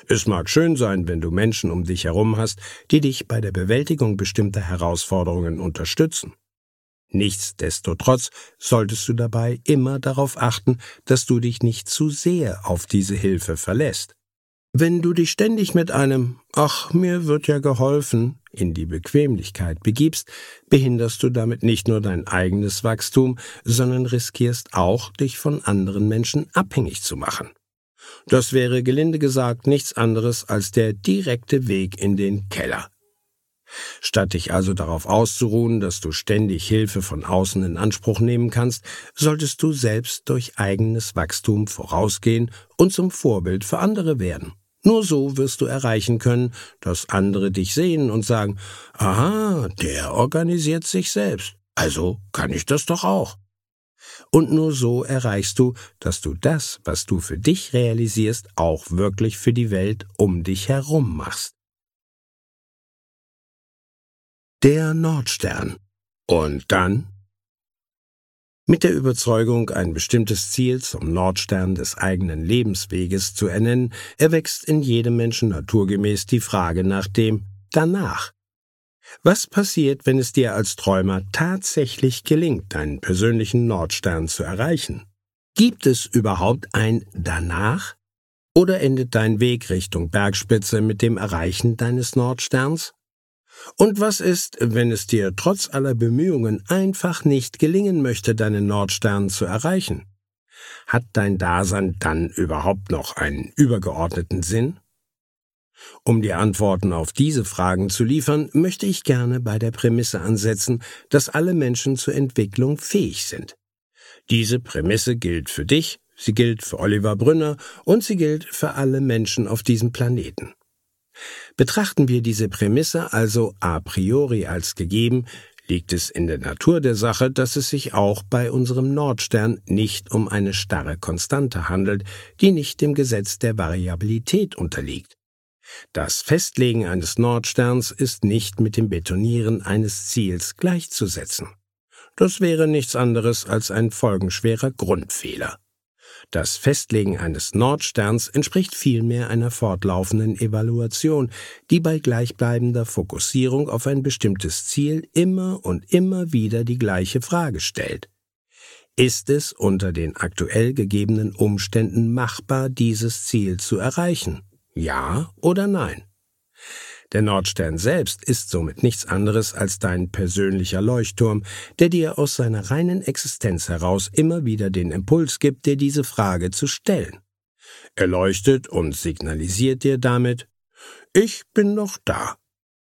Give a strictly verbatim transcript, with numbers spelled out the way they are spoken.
Es mag schön sein, wenn du Menschen um dich herum hast, die dich bei der Bewältigung bestimmter Herausforderungen unterstützen. Nichtsdestotrotz solltest du dabei immer darauf achten, dass du dich nicht zu sehr auf diese Hilfe verlässt. Wenn du dich ständig mit einem »Ach, mir wird ja geholfen« in die Bequemlichkeit begibst, behinderst du damit nicht nur dein eigenes Wachstum, sondern riskierst auch, dich von anderen Menschen abhängig zu machen. Das wäre gelinde gesagt nichts anderes als der direkte Weg in den Keller. Statt dich also darauf auszuruhen, dass du ständig Hilfe von außen in Anspruch nehmen kannst, solltest du selbst durch eigenes Wachstum vorausgehen und zum Vorbild für andere werden. Nur so wirst du erreichen können, dass andere dich sehen und sagen, »Aha, der organisiert sich selbst, also kann ich das doch auch.« Und nur so erreichst du, dass du das, was du für dich realisierst, auch wirklich für die Welt um dich herum machst. Der Nordstern. Und dann? Mit der Überzeugung, ein bestimmtes Ziel zum Nordstern des eigenen Lebensweges zu ernennen, erwächst in jedem Menschen naturgemäß die Frage nach dem Danach. Was passiert, wenn es dir als Träumer tatsächlich gelingt, deinen persönlichen Nordstern zu erreichen? Gibt es überhaupt ein Danach? Oder endet dein Weg Richtung Bergspitze mit dem Erreichen deines Nordsterns? Und was ist, wenn es dir trotz aller Bemühungen einfach nicht gelingen möchte, deinen Nordstern zu erreichen? Hat dein Dasein dann überhaupt noch einen übergeordneten Sinn? Um dir Antworten auf diese Fragen zu liefern, möchte ich gerne bei der Prämisse ansetzen, dass alle Menschen zur Entwicklung fähig sind. Diese Prämisse gilt für dich, sie gilt für Oliver Brünner und sie gilt für alle Menschen auf diesem Planeten. Betrachten wir diese Prämisse also a priori als gegeben, liegt es in der Natur der Sache, dass es sich auch bei unserem Nordstern nicht um eine starre Konstante handelt, die nicht dem Gesetz der Variabilität unterliegt. Das Festlegen eines Nordsterns ist nicht mit dem Betonieren eines Ziels gleichzusetzen. Das wäre nichts anderes als ein folgenschwerer Grundfehler. Das Festlegen eines Nordsterns entspricht vielmehr einer fortlaufenden Evaluation, die bei gleichbleibender Fokussierung auf ein bestimmtes Ziel immer und immer wieder die gleiche Frage stellt. Ist es unter den aktuell gegebenen Umständen machbar, dieses Ziel zu erreichen? Ja oder nein? Der Nordstern selbst ist somit nichts anderes als dein persönlicher Leuchtturm, der dir aus seiner reinen Existenz heraus immer wieder den Impuls gibt, dir diese Frage zu stellen. Er leuchtet und signalisiert dir damit, ich bin noch da.